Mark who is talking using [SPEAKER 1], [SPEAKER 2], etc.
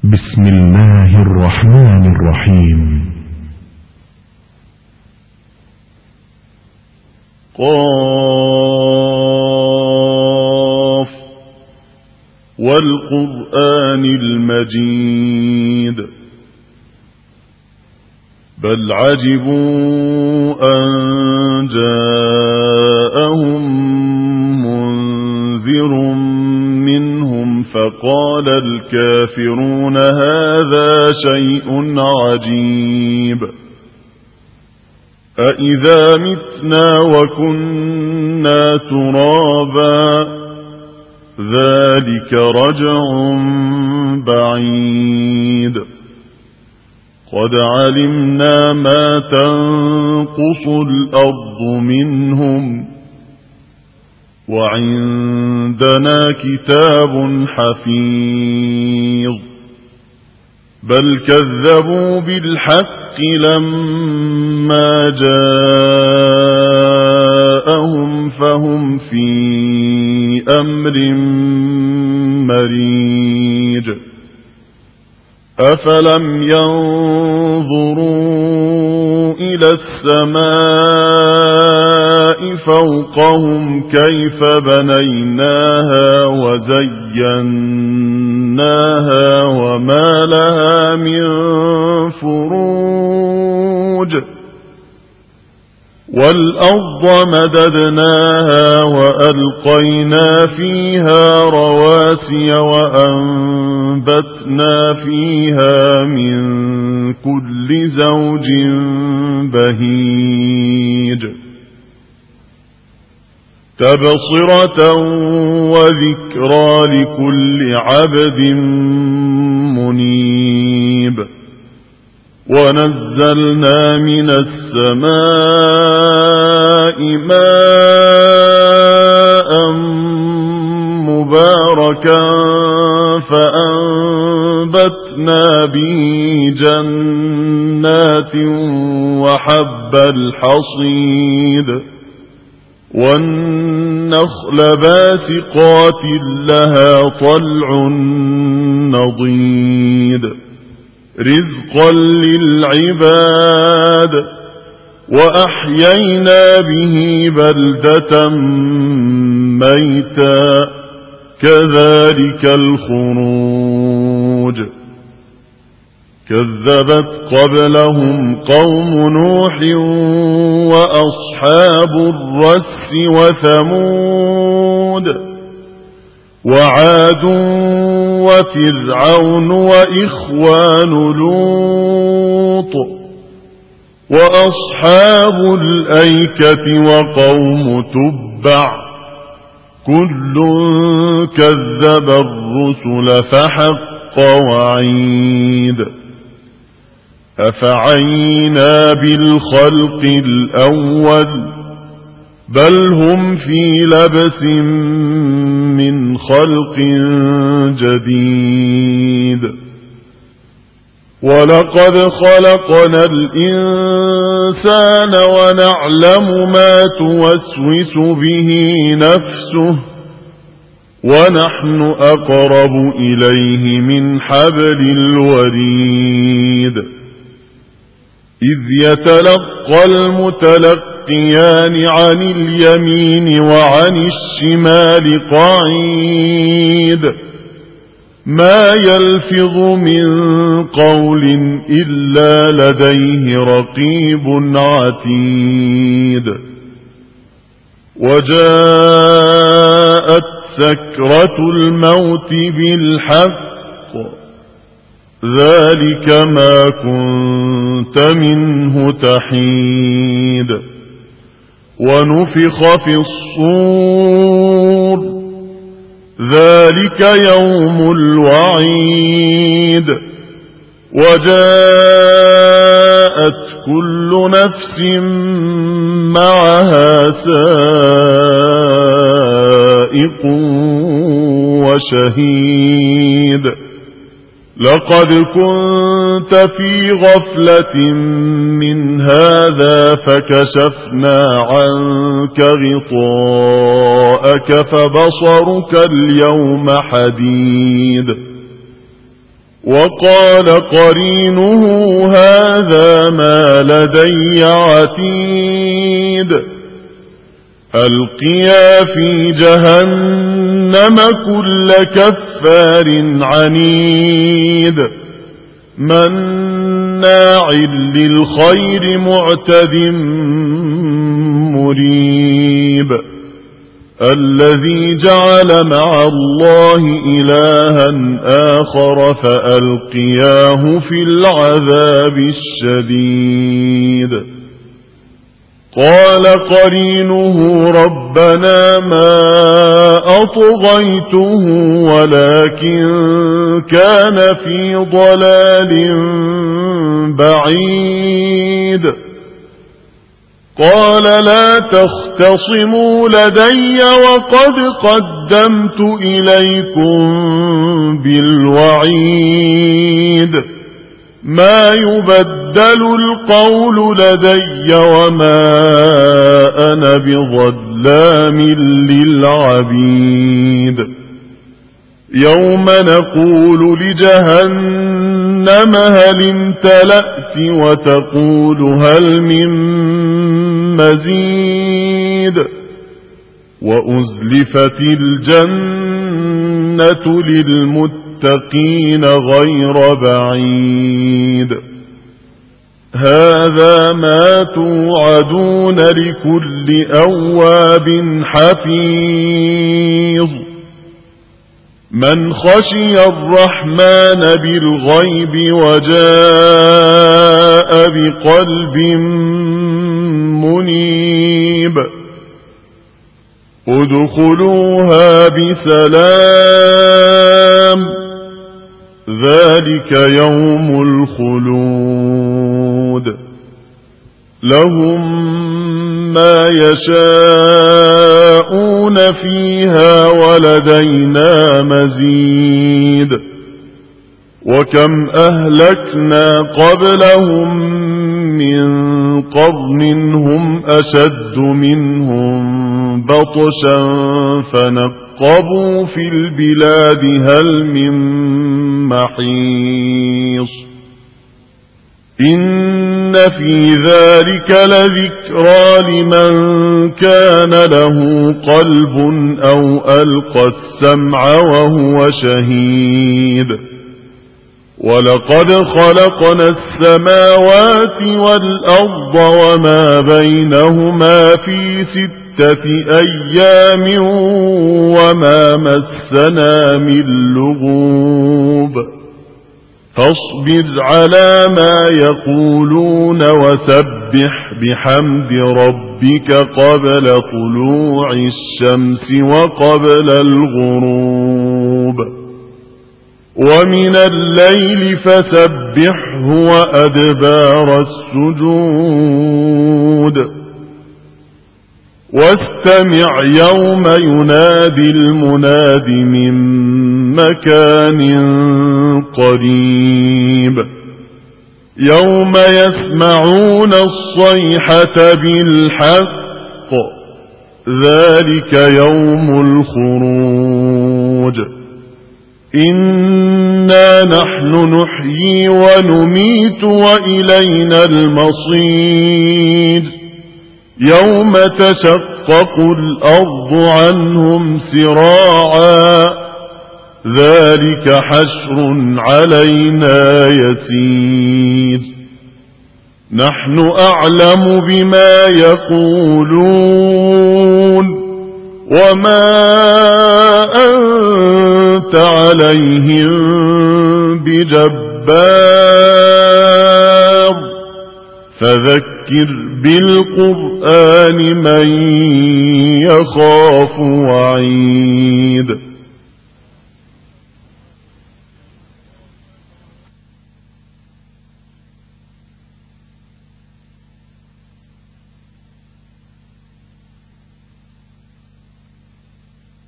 [SPEAKER 1] بسم الله الرحمن الرحيم.
[SPEAKER 2] قاف والقرآن المجيد بل عجبوا أن جاءهم منذر منهم فقال الكافرون هذا شيء عجيب أإذا متنا وكنا ترابا ذلك رجع بعيد قد علمنا ما تنقص الأرض منهم وعندنا كتاب حفيظ بل كذبوا بالحق لما جاءهم فهم في أمر مريج أفلم ينظروا إلى السماء فوقهم كيف بنيناها وزيناها وما لها من فروج والأرض مددناها وألقينا فيها رواسي وأنبتنا فيها من كل زوج بهيج تبصرة وذكرى لكل عبد منيب ونزلنا من السماء ماء مباركا فأنبتنا به جنات وحب الحصيد والنخل باسقات لها طلع نضيد رزقا للعباد وأحيينا به بلدة ميتا كذلك الخروج كذبت قبلهم قوم نوح وأصحاب الرس وثمود وعاد وفرعون وإخوان لوط وأصحاب الأيكة وقوم تبع كل كذب الرسل فحق وعيد أفعينا بالخلق الأول بل هم في لبس من خلق جديد ولقد خلقنا الإنسان ونعلم ما توسوس به نفسه ونحن أقرب إليه من حبل الوريد إذ يتلقى المتلقيان عن اليمين وعن الشمال قعيد ما يلفظ من قول إلا لديه رقيب عتيد وجاءت سكرة الموت بالحق ذلك ما كنت منه تحيد ونفخ في الصور ذلك يوم الوعيد وجاءت كل نفس معها سائق وشهيد لقد كنت في غفلة من هذا فكشفنا عنك غطاءك فبصرك اليوم حديد وقال قرينه هذا ما لدي عتيد ألقيا في جهنم كل كفار عنيد مناع للخير معتد مريب الذي جعل مع الله إلها آخر فألقياه في العذاب الشديد قال قرينه ربنا ما أطغيته ولكن كان في ضلال بعيد قال لا تختصموا لدي وقد قدمت إليكم بالوعيد ما يبدل القول لدي وما أنا بظلام للعبيد يوم نقول لجهنم هل امتلأت وتقول هل من مزيد وأزلفت الجنة للمتقين غير بعيد هذا ما توعدون لكل أواب حفيظ من خشي الرحمن بالغيب وجاء بقلب منيب ادخلوها بسلام ذلك يوم الخلود لهم ما يشاءون فيها ولدينا مزيد وكم أهلكنا قبلهم من قرن هم أشد منهم بطشا فنقبوا في البلاد هل من محيص إن في ذلك لذكرى لمن كان له قلب أو ألقى السمع وهو شهيد ولقد خلقنا السماوات والأرض وما بينهما في 6 أيام وما مسنا من لغوب فاصبر على ما يقولون وسبح بحمد ربك قبل طلوع الشمس وقبل الغروب ومن الليل فسبحه وأدبار السجود واستمع يوم ينادي المناد من مكان قريب يوم يسمعون الصيحة بالحق ذلك يوم الخروج إنا نحن نحيي ونميت وإلينا المصير يوم تشقق الأرض عنهم سراعا ذلك حشر علينا يسير نحن أعلم بما يقولون وما أنت عليهم بجبار فذكر بالقرآن من يخاف وعيد